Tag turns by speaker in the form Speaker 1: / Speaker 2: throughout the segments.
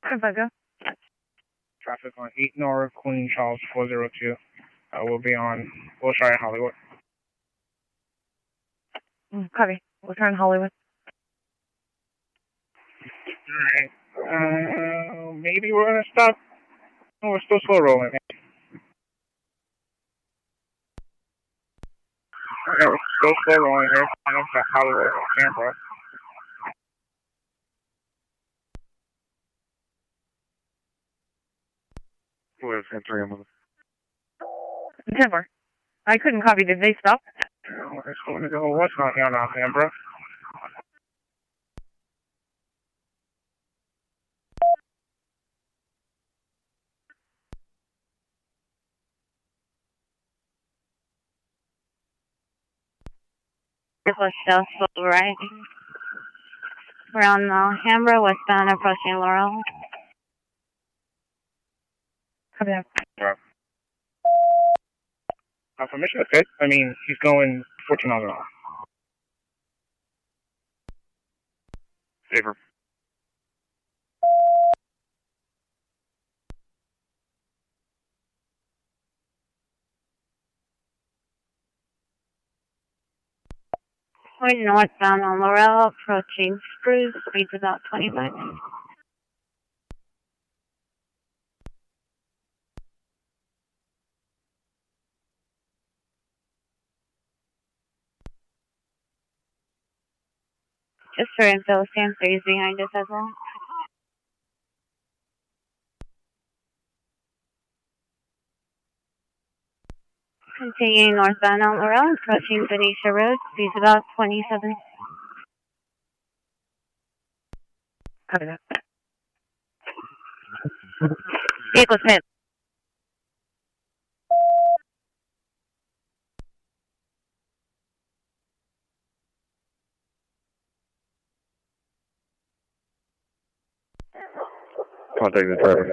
Speaker 1: Vega.
Speaker 2: Traffic on 8 North, Queen Charles 402. We'll be on Wilshire, Hollywood.
Speaker 1: Copy. Wilshire, Hollywood.
Speaker 2: Alright. Maybe we're gonna stop. Oh, we're still slow rolling. Yeah, we're still slow rolling here. Sign up to Hollywood, Tampa.
Speaker 3: Where's entry on
Speaker 1: Denver. I couldn't copy. Did they stop?
Speaker 2: We're just going to go what's on here now, Tampa.
Speaker 4: Southwest right. We're on Alhambra, westbound, approaching Laurel.
Speaker 1: Copy that.
Speaker 2: Permission, okay. I mean, he's going 14 miles an hour.
Speaker 3: Favor.
Speaker 4: We're northbound on Laurel, approaching Spruce, speed's about 25. Just for info, Sam 3 is behind us as well. Continuing northbound on Laurel, approaching Benicia Road, speed's about 27.
Speaker 1: Copy that.
Speaker 4: Vehicle Smith.
Speaker 3: Contact the driver.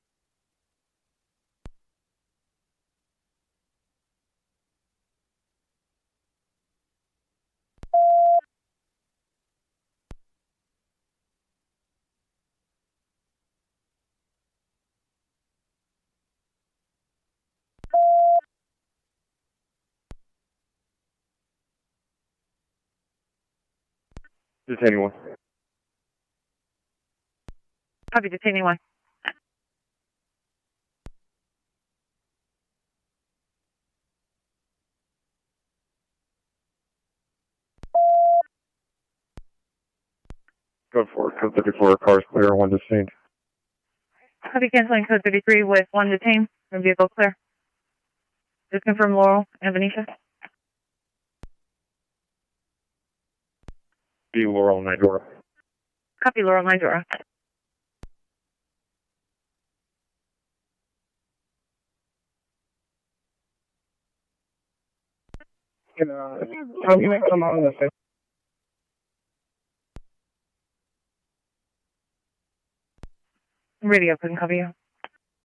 Speaker 3: Detaining one.
Speaker 1: Copy. Detaining one.
Speaker 3: Go forward. Code 34. Cars clear. One detained.
Speaker 1: Copy. Canceling code 33 with one detained. And vehicle clear. Just confirm Laurel and Benicia.
Speaker 3: B. Laurel, Nidora.
Speaker 1: Copy. Laurel, Nidora.
Speaker 2: You may come out on the 5th.
Speaker 1: Radio couldn't copy you.